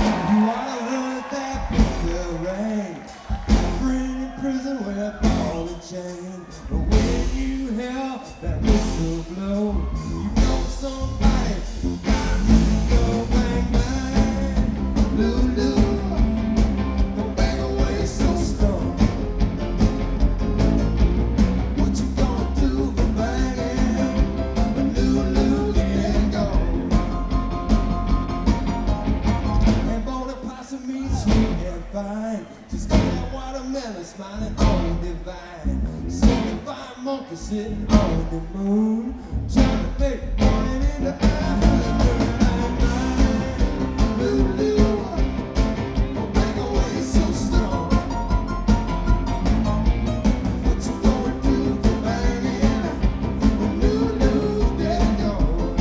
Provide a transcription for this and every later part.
You ought to heard that picture rain. Friend in prison with a ball and chain. But when you hear that whistle blow, you know somebody got to go bang bang. Lulu, don't bang away so strong. What you gonna do for banging when Lulu get gone? And bone a possum meat sweet and fine. Just get that watermelon smiling on divine. Singing fine monkey sitting on the moon. Trying to make morning in the afternoon. Lulu, don't bang away so strong. What you gonna do for banging when Lulu get gone?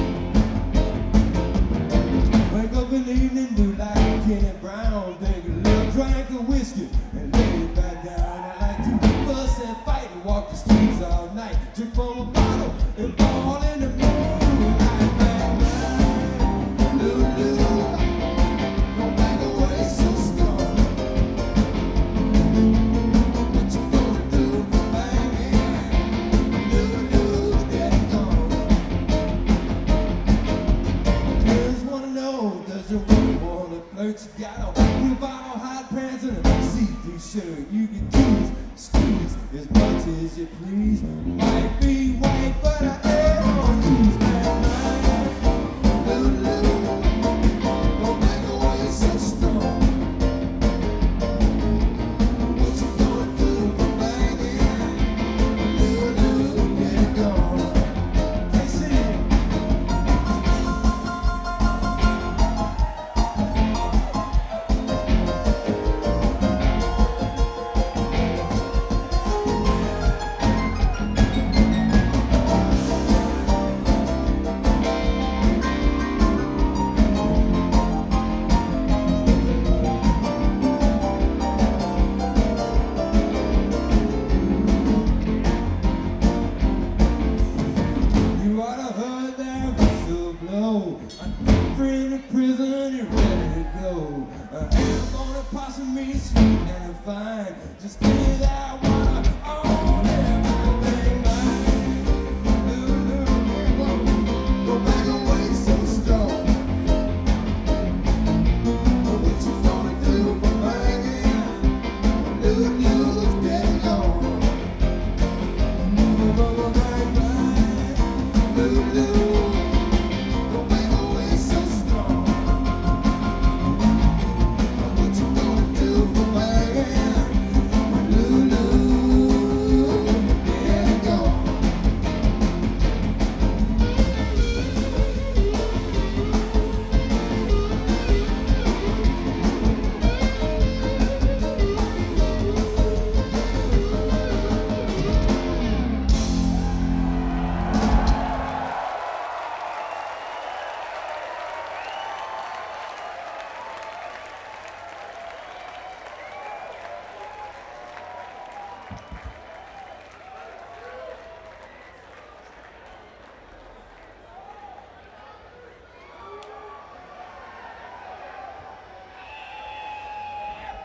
Wake up in the evening, do like Kenny Brown. Take a little drink of whiskey and lay it back down. I like to fuss and fight and walk the streets all night. Drink from a bottle and fall in the moonlight. Bang, bang, Lulu, don't bang away so strong. What you gonna do for banging when Lulu get gone? Girls wanna know, does your woman wanna flirt? You got a blue bottle, hot pants, and a see-through shirt. You can tease, squeeze as much as you please. Might be white, but I ain't on these. Bang, bang, Lulu, don't bang away so strong. What you gonna do for banging when Lulu get gone? Hey, sing it. You ought to heard that whistle blow. I'm free in prison and ready to go. I'm gonna possum me sweet and fine. Just give me that water on everything mine. Lulu, go back away so strong. What you gonna do for banging when Lulu's getting gone? Go bang bang, Lulu, don't bang away so strong. What you gonna do for banging when Lulu get gone?